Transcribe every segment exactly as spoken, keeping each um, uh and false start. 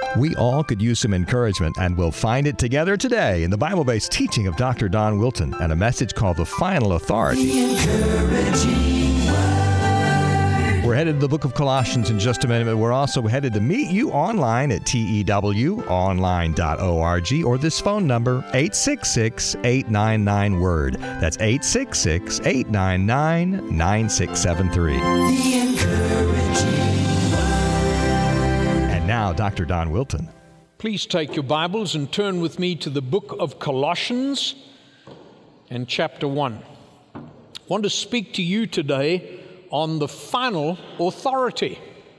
We all could use some encouragement, and we'll find it together today in the Bible-based teaching of Doctor Don Wilton and a message called The Final Authority. We're headed to the book of Colossians in just a minute, but we're also headed to meet you online at T E W online dot org or this phone number, eight six six, eight nine nine, WORD. That's eight six six, eight nine nine, nine six seven three. And now, Doctor Don Wilton. Please take your Bibles and turn with me to the book of Colossians and chapter one. I want to speak to you today on the final authority.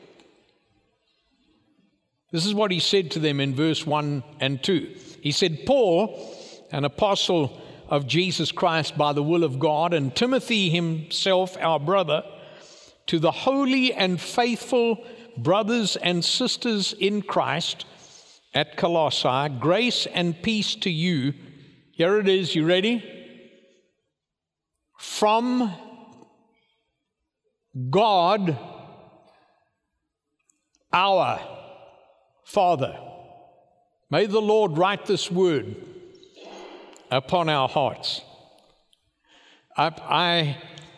This is what he said to them in verse one and two. He said, Paul, an apostle of Jesus Christ by the will of God, and Timothy himself, our brother, to the holy and faithful brothers and sisters in Christ at Colossae, grace and peace to you. Here it is, you ready? From God, our Father. May the Lord write this word upon our hearts. I, I,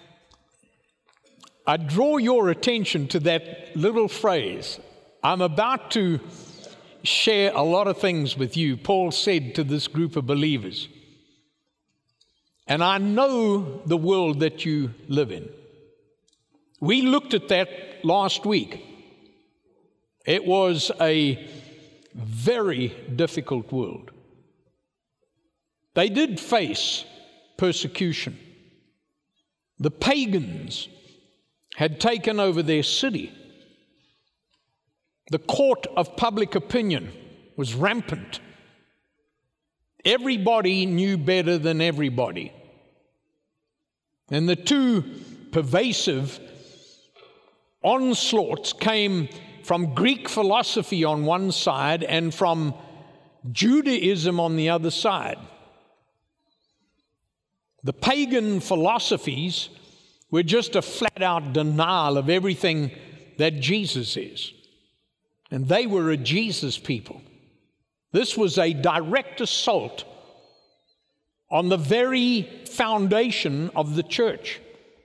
I draw your attention to that little phrase. I'm about to share a lot of things with you, Paul said to this group of believers. And I know the world that you live in. We looked at that last week. It was a very difficult world. They did face persecution. The pagans had taken over their city. The court of public opinion was rampant. Everybody knew better than everybody. And the two pervasive onslaughts came from Greek philosophy on one side and from Judaism on the other side. The pagan philosophies were just a flat-out denial of everything that Jesus is. And they were a Jesus people. This was a direct assault on the very foundation of the church.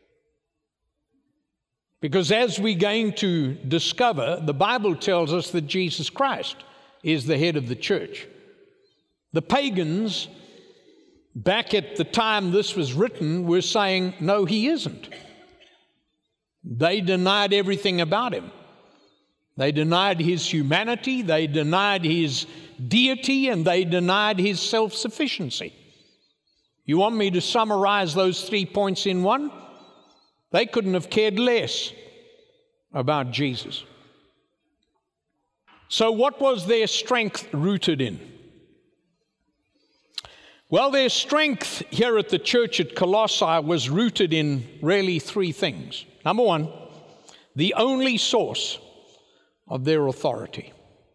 Because as we're going to discover, the Bible tells us that Jesus Christ is the head of the church. The pagans, back at the time this was written, were saying, no, he isn't. They denied everything about him. They denied his humanity, they denied his deity, and they denied his self-sufficiency. You want me to summarize those three points in one? They couldn't have cared less about Jesus. So what was their strength rooted in? Well, their strength here at the church at Colossae was rooted in really three things. Number one, the only source of their authority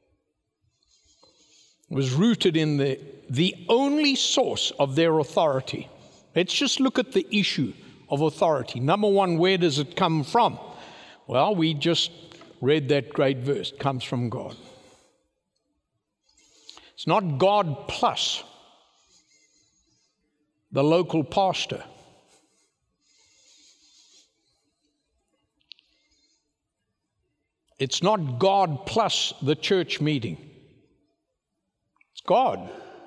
was rooted in the, the only source of their authority. Let's just look at the issue of authority. Number one, where does it come from? Well, we just read that great verse. It comes from God. It's not God plus the local pastor. It's not God plus the church meeting. It's God.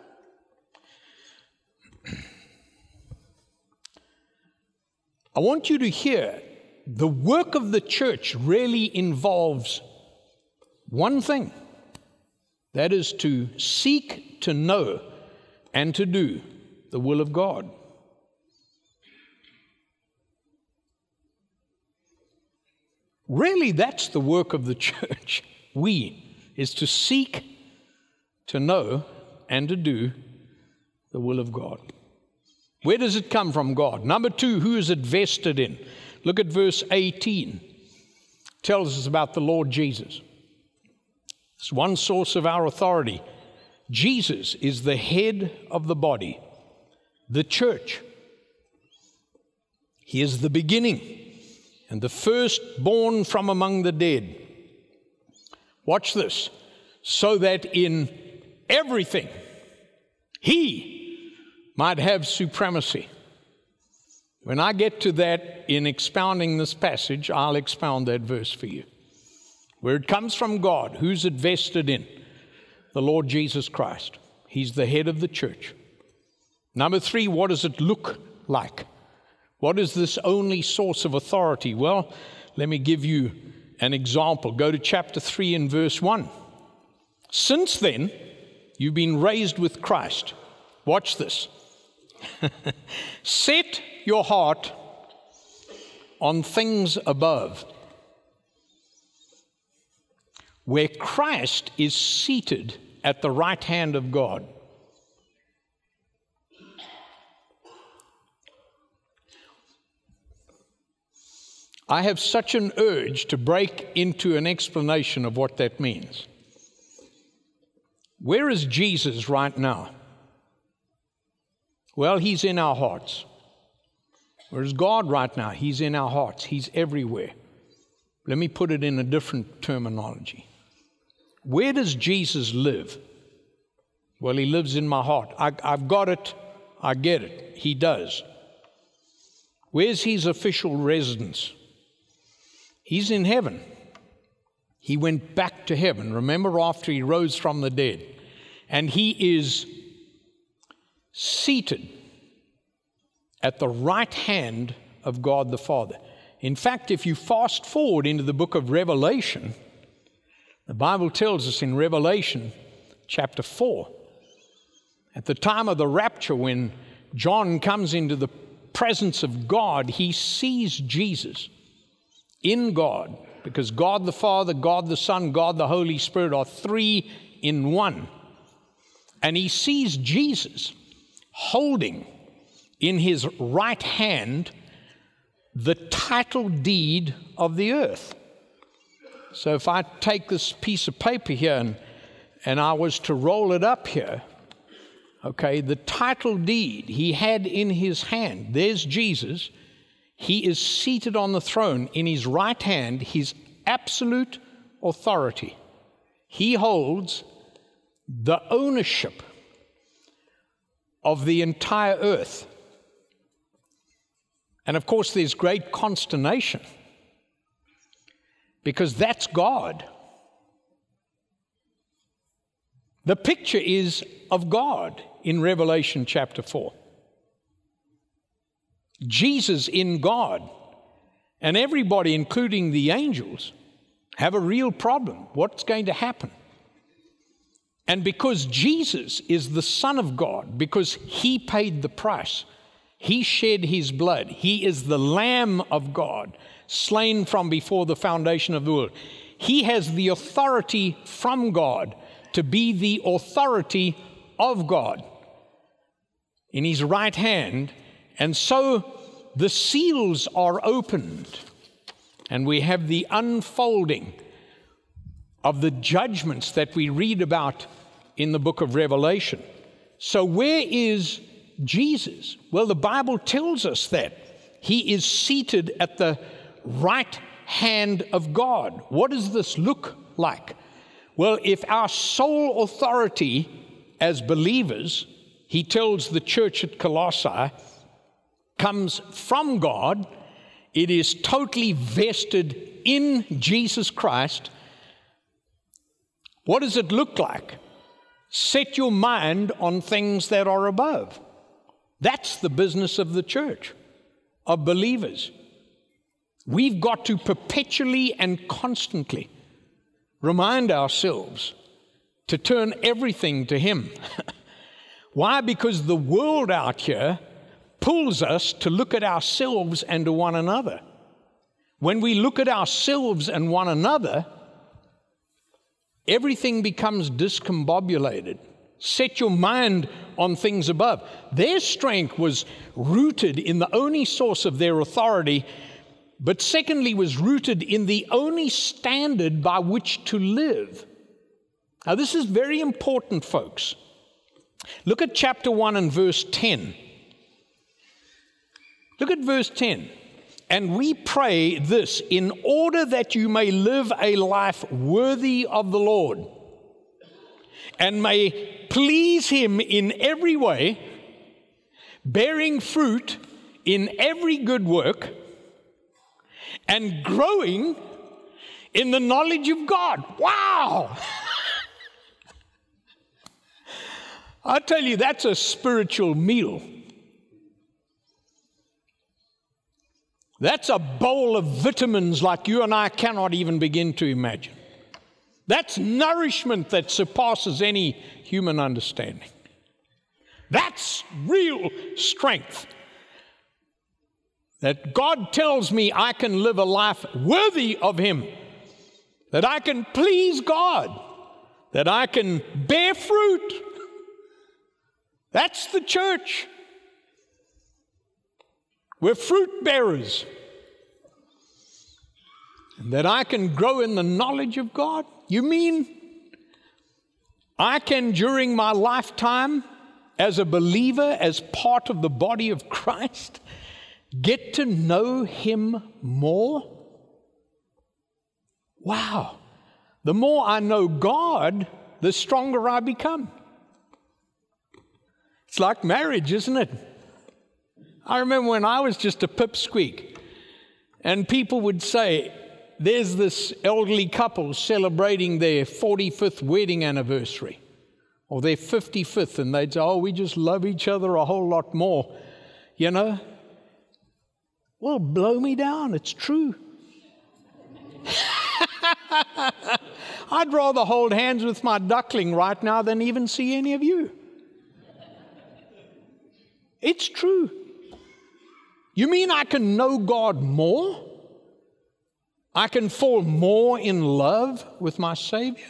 I want you to hear, the work of the church really involves one thing. That is to seek to know and to do the will of God. Really, that's the work of the church. We, is to seek to know and to do the will of God. Where does it come from? God. Number two, who is it vested in? Look at verse eighteen. It tells us about the Lord Jesus. It's one source of our authority. Jesus is the head of the body, the church. He is the beginning and the firstborn from among the dead. Watch this. so that in everything he might have supremacy. When I get to that in expounding this passage, I'll expound that verse for you. Where it comes from God, who's it vested in? The Lord Jesus Christ. He's the head of the church. Number three, what does it look like? What is this only source of authority? Well, let me give you an example. Go to chapter three and verse one. Since then, you've been raised with Christ. Watch this. Set your heart on things above, where Christ is seated at the right hand of God. I have such an urge to break into an explanation of what that means. Where is Jesus right now? Well, he's in our hearts. Where is God right now? He's in our hearts. He's everywhere. Let me put it in a different terminology. Where does Jesus live? Well, he lives in my heart. I, I've got it. I get it. He does. Where's his official residence? He's in heaven. He went back to heaven, remember, after he rose from the dead. And he is seated at the right hand of God the Father. In fact, if you fast forward into the book of Revelation, the Bible tells us in Revelation chapter four, at the time of the rapture, when John comes into the presence of God, he sees Jesus in God, because God the Father, God the Son, God the Holy Spirit are three in one. And he sees Jesus holding in his right hand the title deed of the earth. So if I take this piece of paper here and, and I was to roll it up here, okay, the title deed he had in his hand, there's Jesus. He is seated on the throne. In his right hand, his absolute authority. He holds the ownership of the entire earth. And of course, there's great consternation, because that's God. The picture is of God in Revelation chapter four. Jesus in God. And everybody, including the angels, have a real problem. What's going to happen? And because Jesus is the Son of God, because he paid the price, he shed his blood, he is the Lamb of God, slain from before the foundation of the world. He has the authority from God to be the authority of God in his right hand. And so the seals are opened, and we have the unfolding of the judgments that we read about in the book of Revelation. So where is Jesus? Well, the Bible tells us that he is seated at the right hand of God. What does this look like? Well, if our sole authority as believers, he tells the church at Colossae, comes from God, it is totally vested in Jesus Christ. What does it look like? Set your mind on things that are above. That's the business of the church, of believers. We've got to perpetually and constantly remind ourselves to turn everything to him. Why? Because the world out here pulls us to look at ourselves and to one another. When we look at ourselves and one another, everything becomes discombobulated. Set your mind on things above. Their strength was rooted in the only source of their authority, but secondly was rooted in the only standard by which to live. Now this is very important, folks. Look at chapter one and verse ten. Look at verse ten. And we pray this, in order that you may live a life worthy of the Lord. and may please Him in every way, bearing fruit in every good work, and growing in the knowledge of God. Wow! I tell you, that's a spiritual meal. That's a bowl of vitamins like you and I cannot even begin to imagine. That's nourishment that surpasses any human understanding. That's real strength. That God tells me I can live a life worthy of Him, that I can please God, that I can bear fruit. That's the church. We're fruit bearers. And that I can grow in the knowledge of God. You mean I can, during my lifetime, as a believer, as part of the body of Christ, get to know Him more? Wow. The more I know God, the stronger I become. It's like marriage, isn't it? I remember when I was just a pipsqueak, and people would say, there's this elderly couple celebrating their forty-fifth wedding anniversary, or their fifty-fifth, and they'd say, oh, we just love each other a whole lot more, you know? Well, blow me down, it's true. I'd rather hold hands with my duckling right now than even see any of you. It's true. You mean I can know God more? I can fall more in love with my Savior?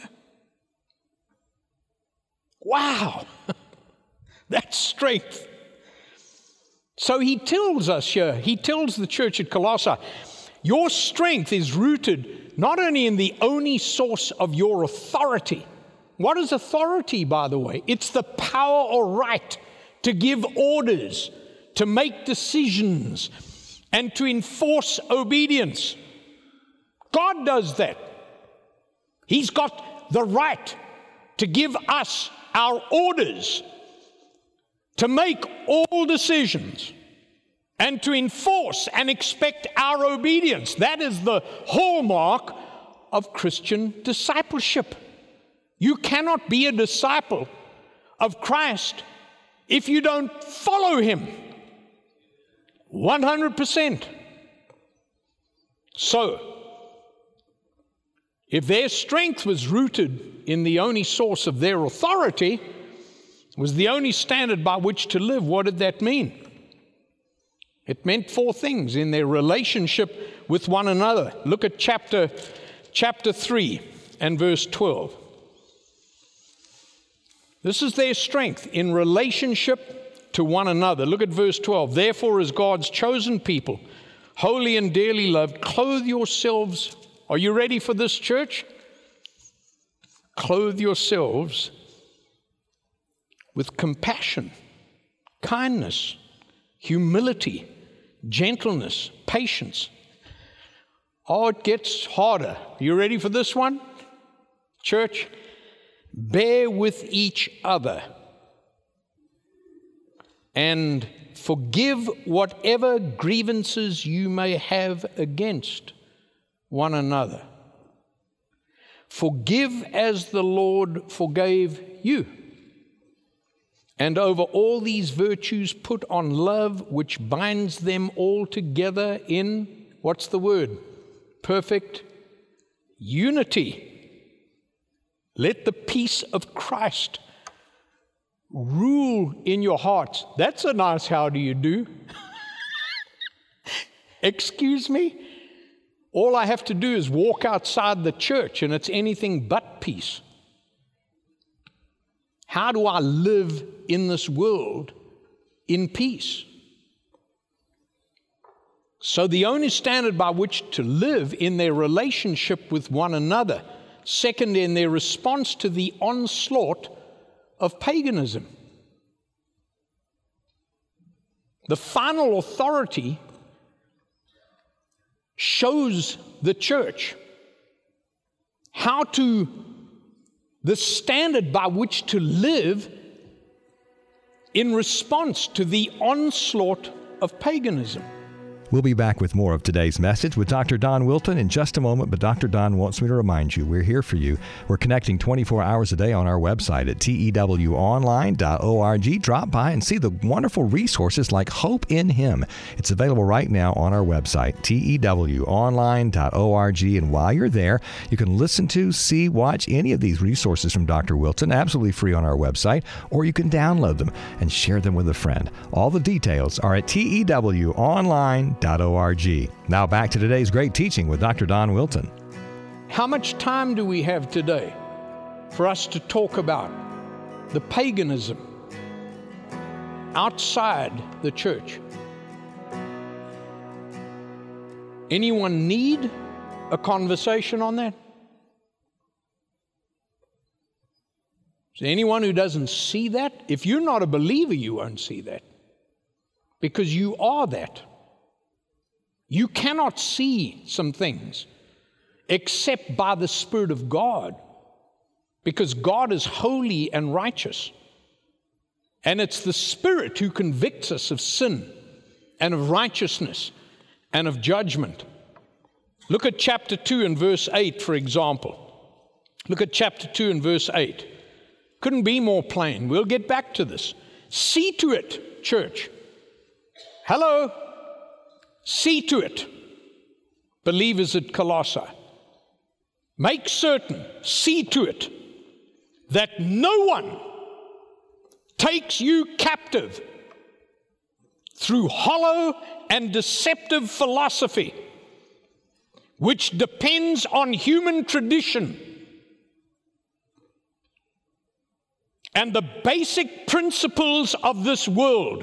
Wow, that's strength. So he tells us here, he tells the church at Colossae, your strength is rooted not only in the only source of your authority. What is authority, by the way? It's the power or right to give orders, to make decisions, and to enforce obedience. God does that. He's got the right to give us our orders, to make all decisions, and to enforce and expect our obedience. That is the hallmark of Christian discipleship. You cannot be a disciple of Christ if you don't follow Him one hundred percent. So, if their strength was rooted in the only source of their authority, was the only standard by which to live, what did that mean? It meant four things in their relationship with one another. Look at chapter, chapter three and verse twelve. This is their strength in relationship to one another. Look at verse twelve. Therefore, as God's chosen people, holy and dearly loved, clothe yourselves. Are you ready for this, church? Clothe yourselves with compassion, kindness, humility, gentleness, patience. Oh, it gets harder. You ready for this one? Church, bear with each other and forgive whatever grievances you may have against one another. Forgive as the Lord forgave you. And over all these virtues put on love, which binds them all together in, what's the word? Perfect unity. Let the peace of Christ rule in your hearts. That's a nice how do you do. Excuse me? All I have to do is walk outside the church and it's anything but peace. How do I live in this world in peace? So the only standard by which to live in their relationship with one another, second, in their response to the onslaught of paganism. The final authority shows the church how to the standard by which to live in response to the onslaught of paganism. We'll be back with more of today's message with Doctor Don Wilton in just a moment, but Doctor Don wants me to remind you, we're here for you. We're connecting twenty-four hours a day on our website at T E W online dot org. Drop by and see the wonderful resources like Hope in Him. It's available right now on our website, T E W online dot org. And while you're there, you can listen to, see, watch any of these resources from Doctor Wilton, absolutely free on our website, or you can download them and share them with a friend. All the details are at T E W online dot org. Now back to today's great teaching with Doctor Don Wilton. How much time do we have today for us to talk about the paganism outside the church? Anyone need a conversation on that? Is there anyone who doesn't see that? If you're not a believer, you won't see that, because you are that. You cannot see some things except by the Spirit of God, because God is holy and righteous. And it's the Spirit who convicts us of sin and of righteousness and of judgment. Look at chapter two and verse eight, for example. Look at chapter two and verse eight. Couldn't be more plain. We'll get back to this. See to it, church. Hello. See to it, believers at Colossae. Make certain, see to it, that no one takes you captive through hollow and deceptive philosophy, which depends on human tradition and the basic principles of this world,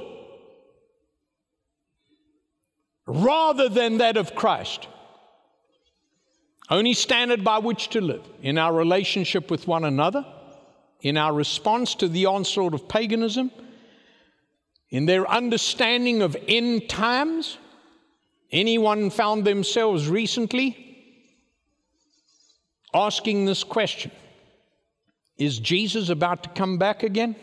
rather than that of Christ. Only standard by which to live in our relationship with one another, in our response to the onslaught of paganism, in their understanding of end times. Anyone found themselves recently asking this question: is Jesus about to come back again?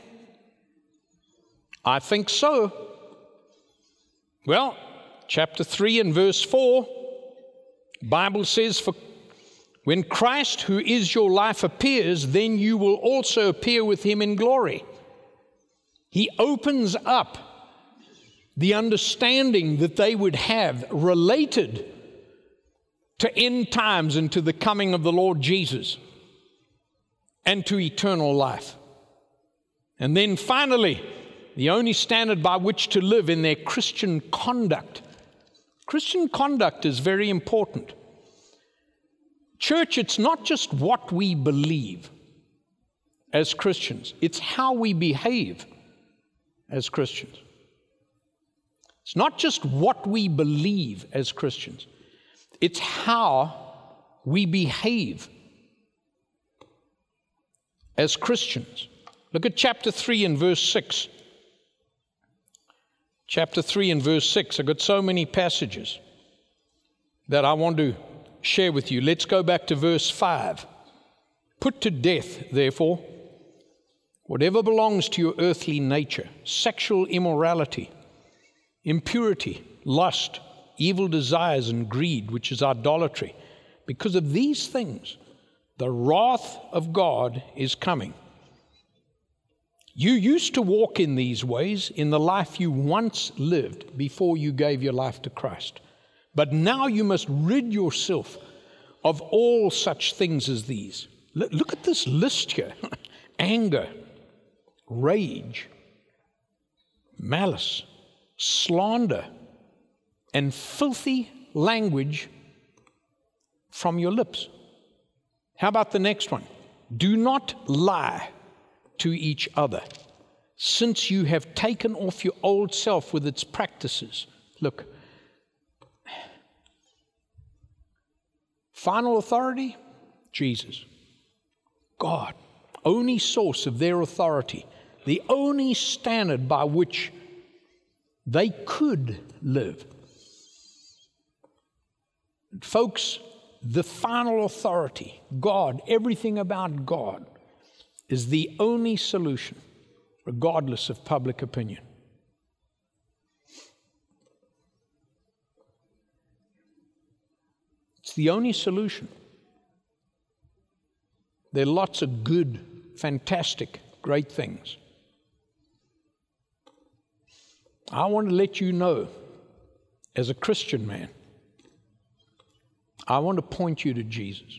I think so. Well, chapter three and verse four, Bible says, for when Christ, who is your life, appears, then you will also appear with him in glory. He opens up the understanding that they would have related to end times and to the coming of the Lord Jesus and to eternal life. And then finally, the only standard by which to live in their Christian conduct. Christian conduct is very important. Church, it's not just what we believe as Christians, it's how we behave as Christians. It's not just what we believe as Christians, it's how we behave as Christians. Look at chapter three and verse six. Chapter three and verse six. I've got so many passages that I want to share with you. Let's go back to verse five. Put to death, therefore, whatever belongs to your earthly nature: sexual immorality, impurity, lust, evil desires, and greed, which is idolatry. Because of these things, the wrath of God is coming. You used to walk in these ways in the life you once lived before you gave your life to Christ. But now you must rid yourself of all such things as these. Look at this list here. Anger, rage, malice, slander, and filthy language from your lips. How about the next one? Do not lie to each other, since you have taken off your old self with its practices. Look, final authority, Jesus. God, only source of their authority, the only standard by which they could live. Folks, the final authority, God, everything about God, is the only solution, regardless of public opinion. It's the only solution. There are lots of good, fantastic, great things. I want to let you know, as a Christian man, I want to point you to Jesus.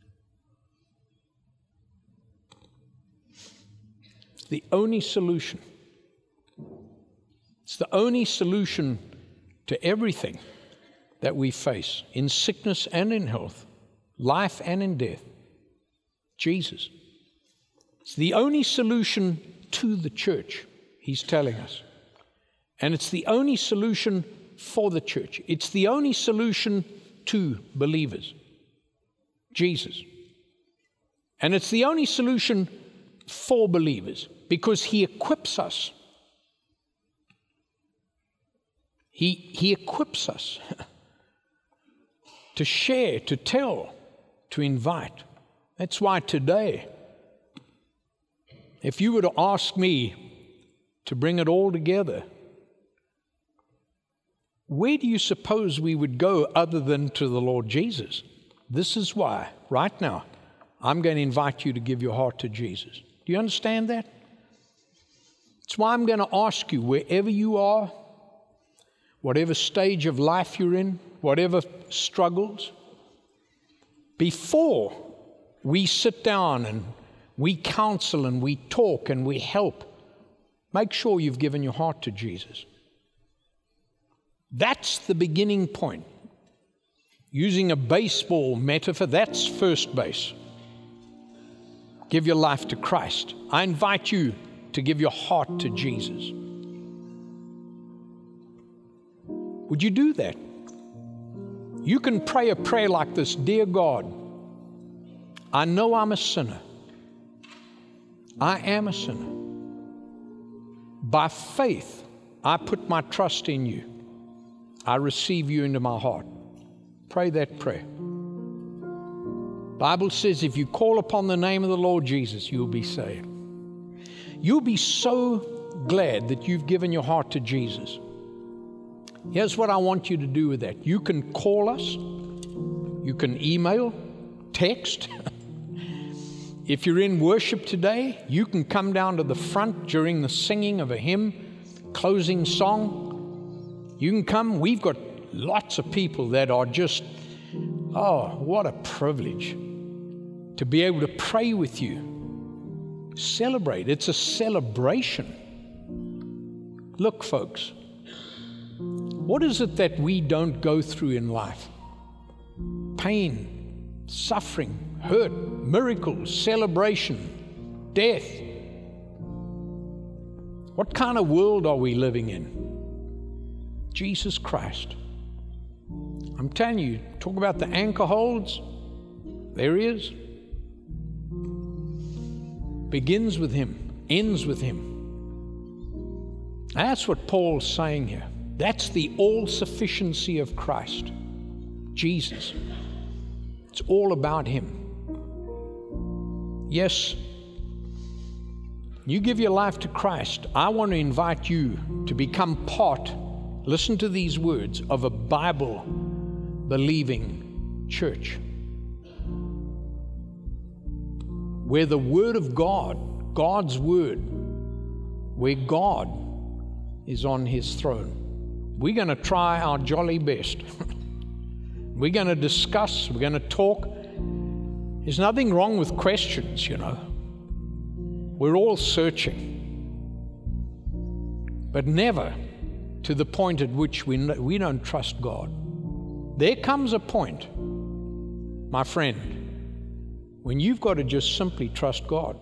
It's the only solution. It's the only solution to everything that we face, in sickness and in health, life and in death. Jesus. It's the only solution to the church, he's telling us. And it's the only solution for the church. It's the only solution to believers. Jesus. And it's the only solution for believers because he equips us. He, he equips us to share, to tell, to invite. That's why today, if you were to ask me to bring it all together, where do you suppose we would go other than to the Lord Jesus? This is why, right now, I'm going to invite you to give your heart to Jesus. Do you understand that? It's why I'm going to ask you, wherever you are, whatever stage of life you're in, whatever struggles, before we sit down and we counsel and we talk and we help, make sure you've given your heart to Jesus. That's the beginning point. Using a baseball metaphor, that's first base. Give your life to Christ. I invite you to give your heart to Jesus. Would you do that? You can pray a prayer like this: Dear God, I know I'm a sinner. I am a sinner. By faith, I put my trust in you. I receive you into my heart. Pray that prayer. Bible says if you call upon the name of the Lord Jesus, you'll be saved. You'll be so glad that you've given your heart to Jesus. Here's what I want you to do with that. You can call us. You can email, text. If you're in worship today, you can come down to the front during the singing of a hymn, closing song. You can come. We've got lots of people that are just, oh, what a privilege to be able to pray with you. Celebrate. It's a celebration. Look, folks, what is it that we don't go through in life? Pain, suffering, hurt, miracles, celebration, death. What kind of world are we living in? Jesus Christ. I'm telling you, talk about the anchor holds. There he is. Begins with him, ends with him. That's what Paul's saying here. That's the all-sufficiency of Christ, Jesus. It's all about him. Yes, you give your life to Christ. I want to invite you to become part, listen to these words, of a Bible-believing church, where the Word of God, God's Word, where God is on his throne. We're going to try our jolly best. We're going to discuss, we're going to talk. There's nothing wrong with questions, you know. We're all searching. But never to the point at which we, we don't trust God. There comes a point, my friend, when you've got to just simply trust God.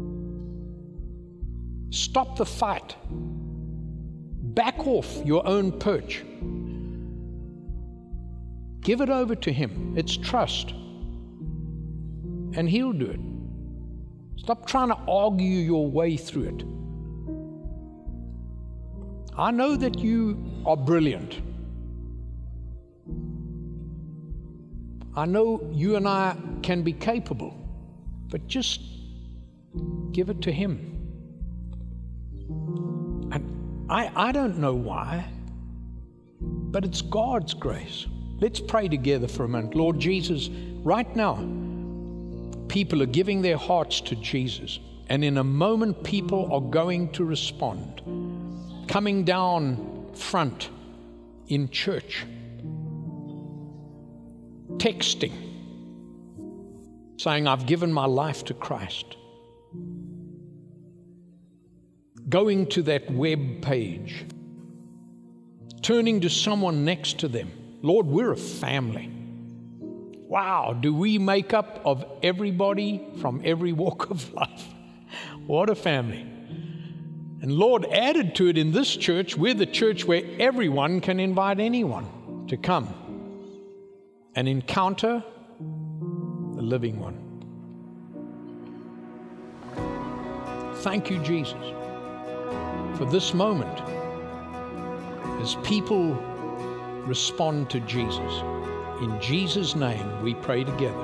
Stop the fight. Back off your own perch. Give it over to him. It's trust. And he'll do it. Stop trying to argue your way through it. I know that you are brilliant. I know you and I can be capable, but just Give it to Him. And I, I don't know why, but it's God's grace. Let's pray together for a minute. Lord Jesus, right now, people are giving their hearts to Jesus. And in a moment, people are going to respond. Coming down front in church. Texting. Saying, I've given my life to Christ. Going to that web page. Turning to someone next to them. Lord, we're a family. Wow, do we make up of everybody from every walk of life? What a family. And Lord, added to it in this church, we're the church where everyone can invite anyone to come and encounter the living one. Thank you, Jesus, for this moment as people respond to Jesus. In Jesus' name we pray together.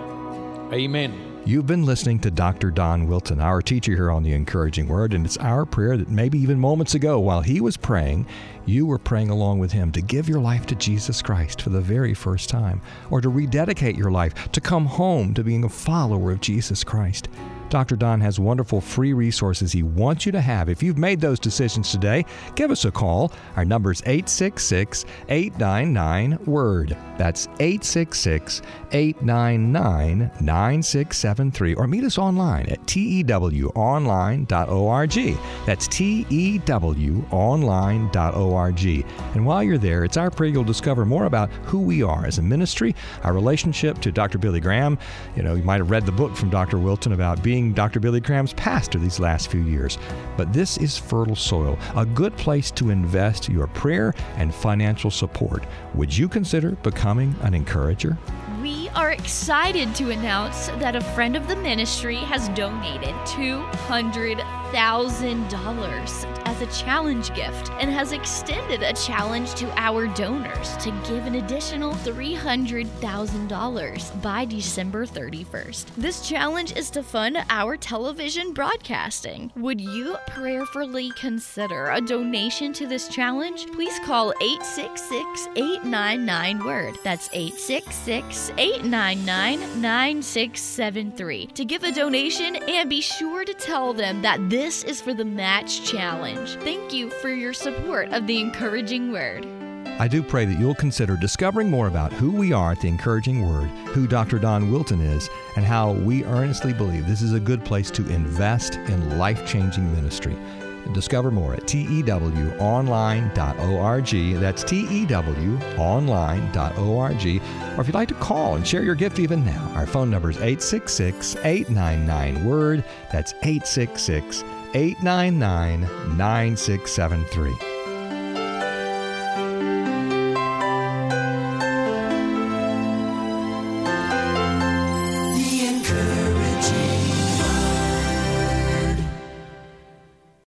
Amen. You've been listening to Doctor Don Wilton, our teacher here on The Encouraging Word, and it's our prayer that maybe even moments ago while he was praying, you were praying along with him to give your life to Jesus Christ for the very first time, or to rededicate your life, to come home to being a follower of Jesus Christ. Doctor Don has wonderful free resources he wants you to have. If you've made those decisions today, give us a call. Our number is eight six six, eight nine nine, WORD. That's eight six six, eight nine nine, nine six seven three. Or meet us online at T E W online dot org. That's T E W online dot org. And while you're there, it's our prayer you'll discover more about who we are as a ministry, our relationship to Doctor Billy Graham. You know, you might have read the book from Doctor Wilton about being Doctor Billy Graham's pastor these last few years. But this is fertile soil, a good place to invest your prayer and financial support. Would you consider becoming an encourager? We are excited to announce that a friend of the ministry has donated two hundred thousand dollars as a challenge gift and has extended a challenge to our donors to give an additional three hundred thousand dollars by December thirty-first. This challenge is to fund our television broadcasting. Would you prayerfully consider a donation to this challenge? Please call eight six six, eight nine nine, WORD. That's eight six six, eight nine nine, nine six seven three to give a donation, and be sure to tell them that this is for the Match Challenge. Thank you for your support of The Encouraging Word. I do pray that you'll consider discovering more about who we are at The Encouraging Word, who Doctor Don Wilton is, and how we earnestly believe this is a good place to invest in life-changing ministry. Discover more at T E W online dot org. That's T E W online dot org. Or if you'd like to call and share your gift even now, our phone number is eight six six, eight nine nine, WORD. That's eight six six, eight nine nine, nine six seven three.